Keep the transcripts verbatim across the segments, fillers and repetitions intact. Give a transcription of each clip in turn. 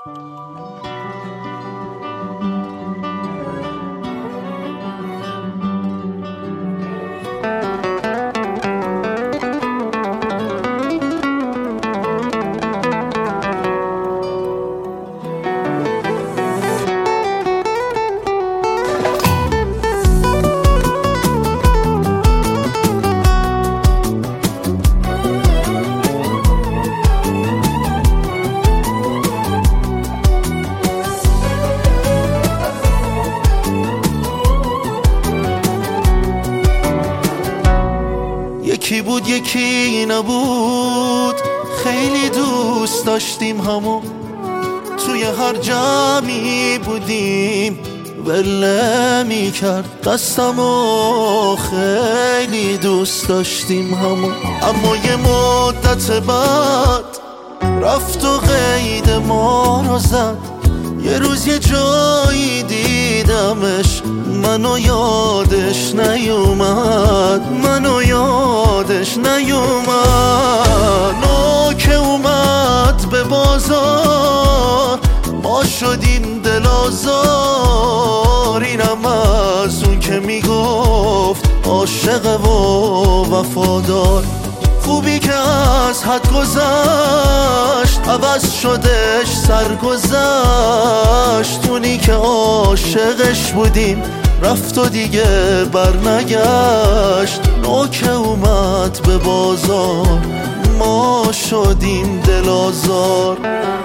یکی بود یکی نبود، خیلی دوست داشتیم همو، توی هر جمعی بودیم ول میکرد دستمو، خیلی دوست داشتیم همو. اما یه مدت بعد رفت و قید ما رو زد، یه روز یه جایی دیدمش، منو یادش نیومد، منو یادش نیومد. نو که اومد به بازار ما شدیم دل آزار، اینم از اون که میگفت عاشق و وفادار. خوبی که از حد گذشت، عوض شدش سرگذشت، اونی که عاشقش بودیم رفت و دیگه برنگشت. نو که اومد به بازار ما شدیم دل آزار.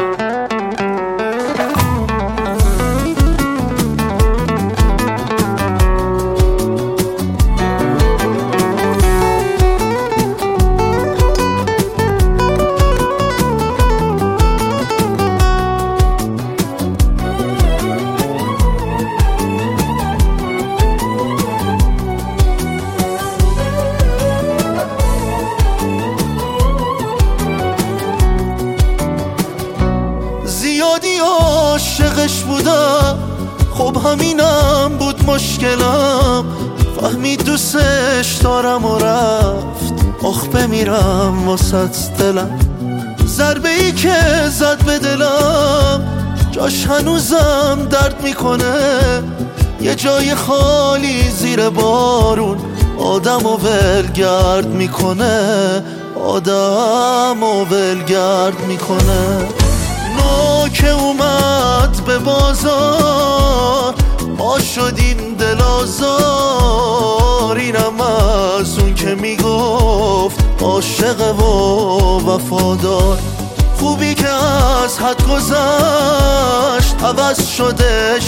زیادی عاشقش بودم، خب همینم بود مشکلم، فهمید دوستش دارم و رفت، آخ بمیرم واسط دلم. ضربه ای که زد به دلم جاش هنوزم درد میکنه، یه جای خالی زیر بارون آدم و ولگرد میکنه، آدم و ولگرد میکنه. نو که اومد به بازار ما شدیم دل آزار، اینم از اون که میگفت عاشق و وفادار. خوبی که از حد گذشت، عوض شدش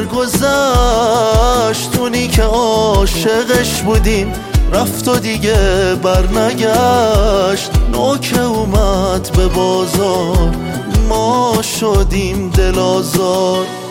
سرگذشت، اونی که عاشقش بودیم رفت و دیگه برنگشت. نو که اومد به بازار ما شدیم دل آزار.